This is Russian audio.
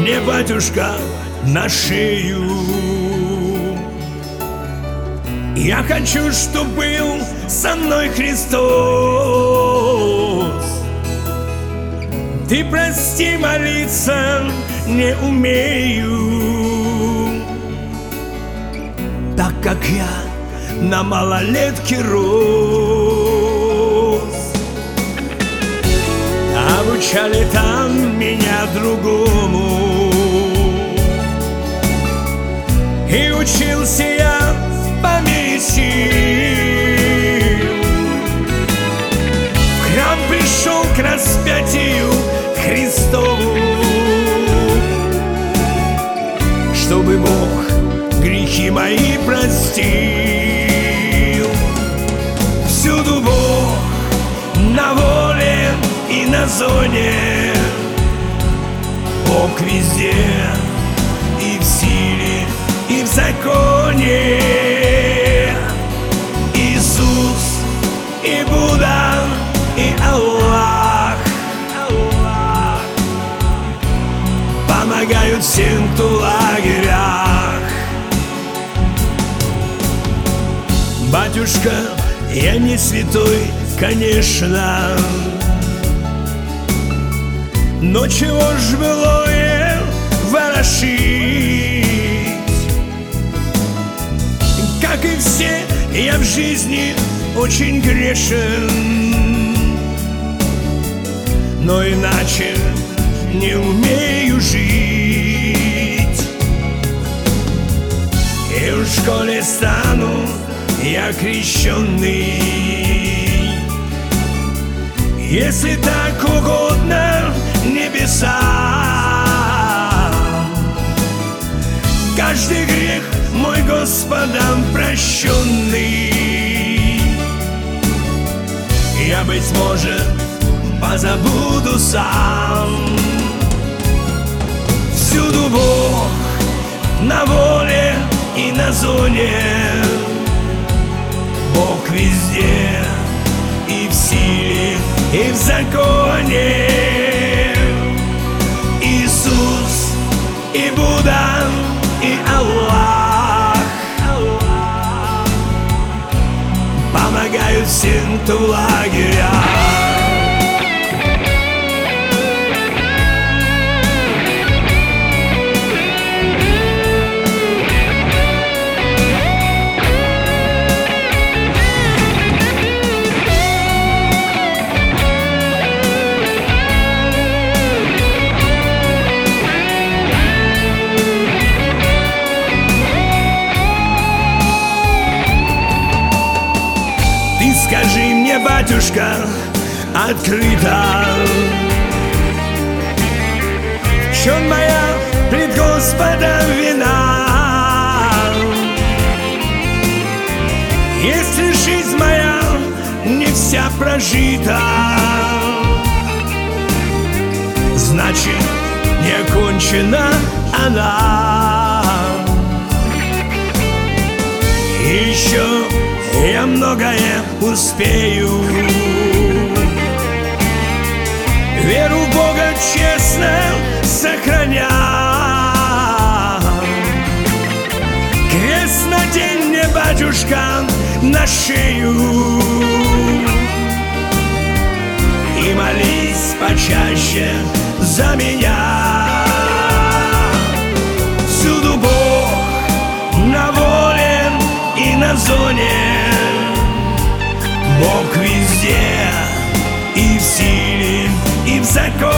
мне, батюшка, на шею. Я хочу, чтоб был со мной Христос. Ты прости, молиться не умею, так как я на малолетке рос. Обучали там меня другому, и учился я по мере сил. В храм пришел к распятию Христову, чтобы Бог грехи мои простил. Всюду Бог, на воле и на зоне, Бог везде, и в силе, и в законе. Иисус, и Будда, и Аллах помогают всем, кто в лагерях. Батюшка, я не святой, конечно, но чего ж былое ворошить? Как и все, я в жизни очень грешен, но иначе не умею жить. И в школе стану я крещенный, если так угодно небесам. Каждый грех мой Господом прощенный, я, быть может, позабуду сам. Всюду Бог, на воле и на зоне, Бог везде, и в силе, и в законе. Иисус, и Будда, и Аллах помогают всем, кто в лагерях. Скажи мне, батюшка, открыто, в чем моя пред Господом вина? Если жизнь моя не вся прожита, значит, не окончена она. Еще я многое успею, веру в Бога честно сохраня. Крест надень мне, батюшка, на шею, и молись почаще за меня. Всюду Бог, на воле и на зоне, Бог везде, и в силе, и в законе.